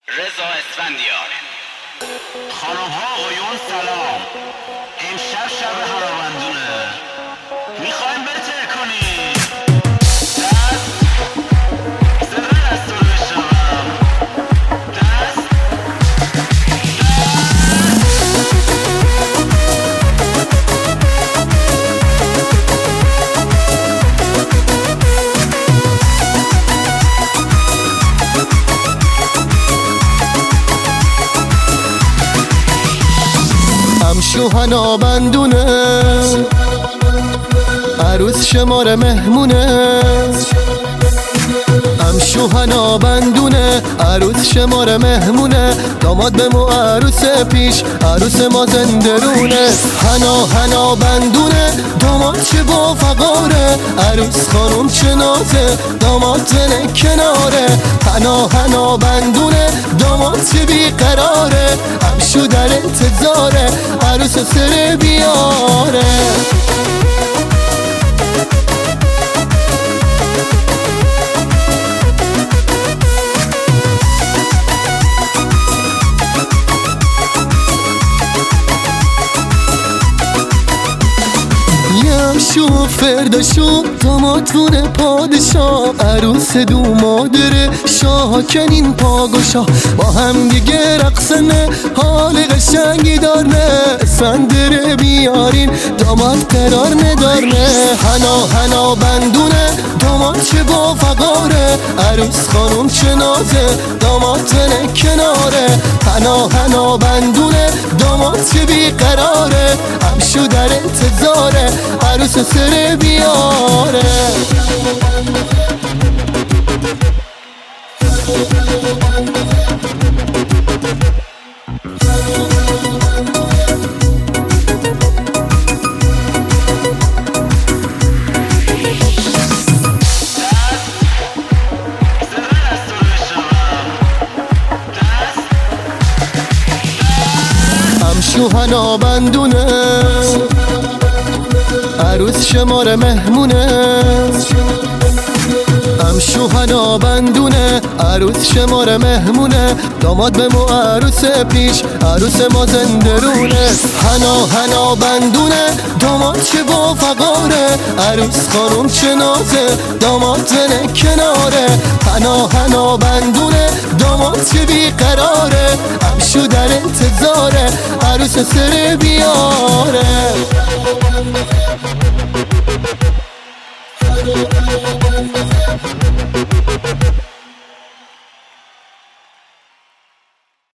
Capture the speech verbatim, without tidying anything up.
رضا اسفندیار. خانم ها آقایون سلام. امشب شب هنابندونه، میخوایم بتر کنیم. دست صدا دست رو بشنوم. دست امشو هنابندونه، عروس شماره مهمونه. امشو هنابندونه، عروس شماره مهمونه. داماد به مو عروس پیش، عروس ما زندرونه. هنا هنابندونه، داماد چه با فقاره. عروس خانم چه نازه، داماد زنه کناره. هنا هنابندونه، داماد چه بیقراره. امشو در انتظاره، عروس سر بیاره. شو فرداشو دامادونه پادشاه، عروس دو مادره شاه کنین پاگوشا. با هم دیگه رقصنه، حال قشنگی دارنه. سندره بیارین، داماد قرار ندارنه. هنا هنا بندونه، داماد چه با فقاره. عروس خانم چه نازه، داماد زنه کناره. هنا هنا بندونه، داماد چه بیقراره. امشو در انتظاره، عروس سر بیاره. امشو هنابندونه، عروس شماره مهمونه. امشو هنابندونه، عروس شماره مهمونه. داماد به مو عروس پیش، عروس ما زندرونه. هنا هنابندونه، داماد چه با فقاره. عروس خانم چه نازه، داماد زنه کناره. هنا هنابندونه، داماد چه بیقراره. امشو در انتظاره، عروس سر بیاره. Thank you.